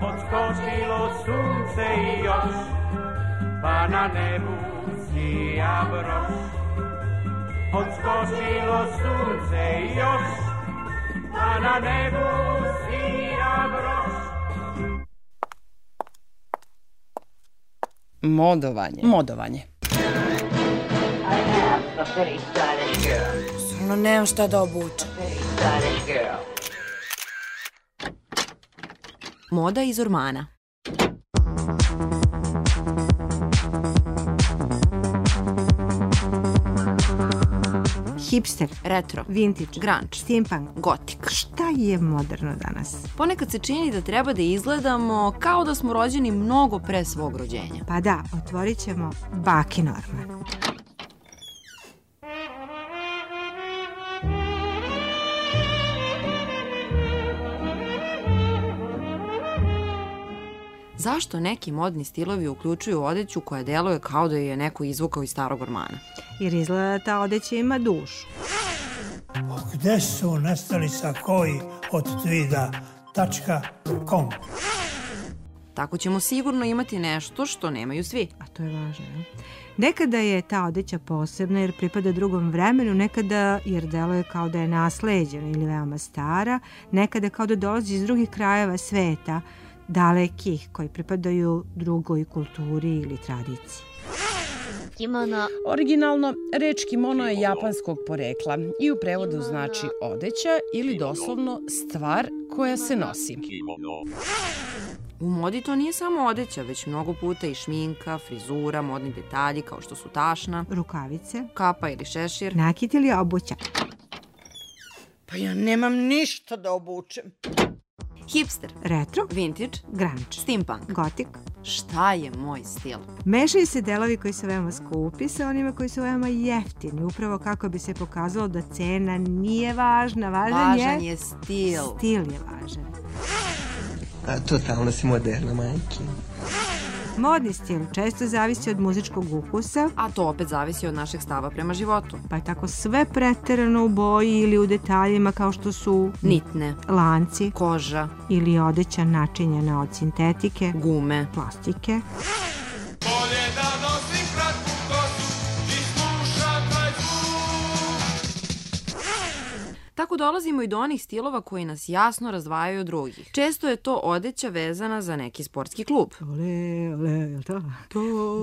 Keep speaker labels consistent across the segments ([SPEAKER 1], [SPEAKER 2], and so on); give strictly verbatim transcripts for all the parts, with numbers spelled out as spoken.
[SPEAKER 1] Odskočilo sunce i još, pa na nebu sija broš. Odskočilo sunce i još, pa na nebu sija broš.
[SPEAKER 2] Modovanje. Modovanje.
[SPEAKER 3] Stvarno nemam šta da obučem.
[SPEAKER 4] Moda iz ormana.
[SPEAKER 5] Hipster,
[SPEAKER 4] retro,
[SPEAKER 5] vintage,
[SPEAKER 4] grunge,
[SPEAKER 5] steampunk,
[SPEAKER 4] gotik.
[SPEAKER 5] Šta je moderno danas?
[SPEAKER 4] Ponekad se čini da treba da izgledamo kao da smo rođeni mnogo pre svog rođenja.
[SPEAKER 5] Pa da, otvorit ćemo Bakin orman.
[SPEAKER 4] Zašto neki modni stilovi uključuju odeću koja deluje kao da je neko izvukao iz starog ormana?
[SPEAKER 5] Jer izgleda da ta odeća ima dušu.
[SPEAKER 6] Gde su nastali sakoji od tvida tačka com?
[SPEAKER 4] Tako ćemo sigurno imati nešto što nemaju svi.
[SPEAKER 5] A to je važno, je? Nekada je ta odeća posebna jer pripada drugom vremenu, nekada jer deluje kao da je nasleđena ili veoma stara, nekada kao da dolazi iz drugih krajeva sveta, dalekih, koji pripadaju drugoj kulturi ili tradiciji.
[SPEAKER 2] Kimono. Originalno, reč kimono je japanskog porekla i u prevodu znači odeća ili doslovno stvar koja se nosi.
[SPEAKER 4] U modi to nije samo odeća, već mnogo puta i šminka, frizura, modni detalji kao što su tašna,
[SPEAKER 5] rukavice,
[SPEAKER 4] kapa ili šešir,
[SPEAKER 5] nakit ili obuća.
[SPEAKER 3] Pa ja nemam ništa da obučem.
[SPEAKER 4] Hipster,
[SPEAKER 5] retro,
[SPEAKER 4] vintage,
[SPEAKER 5] grunge,
[SPEAKER 4] steampunk,
[SPEAKER 5] gotik.
[SPEAKER 4] Šta je moj stil?
[SPEAKER 5] Mešaju se delovi koji su veoma skupi sa onima koji su veoma jeftini, upravo kako bi se pokazalo da cena nije važna, važan,
[SPEAKER 4] važan
[SPEAKER 5] je...
[SPEAKER 4] je stil.
[SPEAKER 5] Stil je važan.
[SPEAKER 7] A, totalno si moderna, majke.
[SPEAKER 5] Modni stil često zavisi od muzičkog ukusa,
[SPEAKER 4] a to opet zavisi od našeg stava prema životu.
[SPEAKER 5] Pa je tako sve preterano u boji ili u detaljima kao što su
[SPEAKER 4] nitne,
[SPEAKER 5] lanci,
[SPEAKER 4] koža
[SPEAKER 5] ili odeća načinjena od sintetike,
[SPEAKER 4] gume,
[SPEAKER 5] plastike.
[SPEAKER 1] Bolje da nosim kratku kosu i slušam taj zvuk.
[SPEAKER 4] Tako dolazimo i do onih stilova koji nas jasno razdvajaju od drugih. Često je to odeća vezana za neki sportski klub.
[SPEAKER 5] Ole, ole, je li to? To...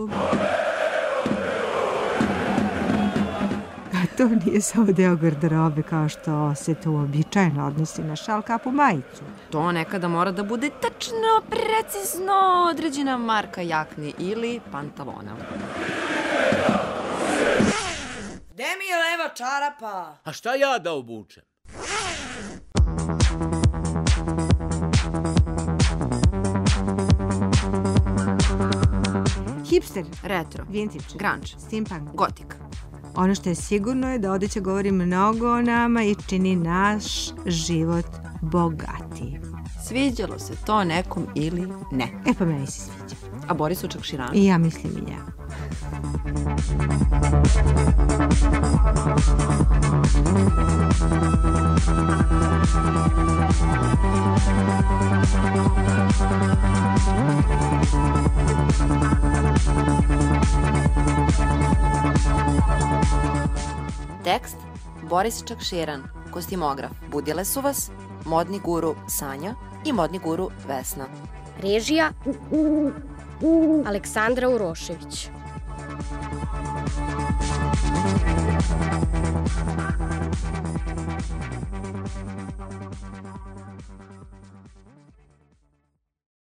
[SPEAKER 5] A to nije samo deo garderobe kao što se to uobičajeno odnosi na šal, kapu, majicu.
[SPEAKER 4] To nekada mora da bude tačno, precizno određena marka jakne ili pantalona.
[SPEAKER 3] Gde mi je leva čarapa?
[SPEAKER 8] A šta ja da obučem?
[SPEAKER 5] Hipster,
[SPEAKER 4] retro,
[SPEAKER 5] vintage,
[SPEAKER 4] grunge,
[SPEAKER 5] steampunk,
[SPEAKER 4] gotik.
[SPEAKER 5] Ono što je sigurno je da odeća govori mnogo o nama i čini naš život bogatiji.
[SPEAKER 4] Sviđalo se to nekom ili ne?
[SPEAKER 5] E pa meni se sviđa.
[SPEAKER 4] A Borisu Čakširanu?
[SPEAKER 5] I ja mislim i ja.
[SPEAKER 4] Tekst Boris Čakširan, kostimograf Budile su vas, modni guru Sanja i modni guru Vesna.
[SPEAKER 9] Režija Aleksandra Urošević.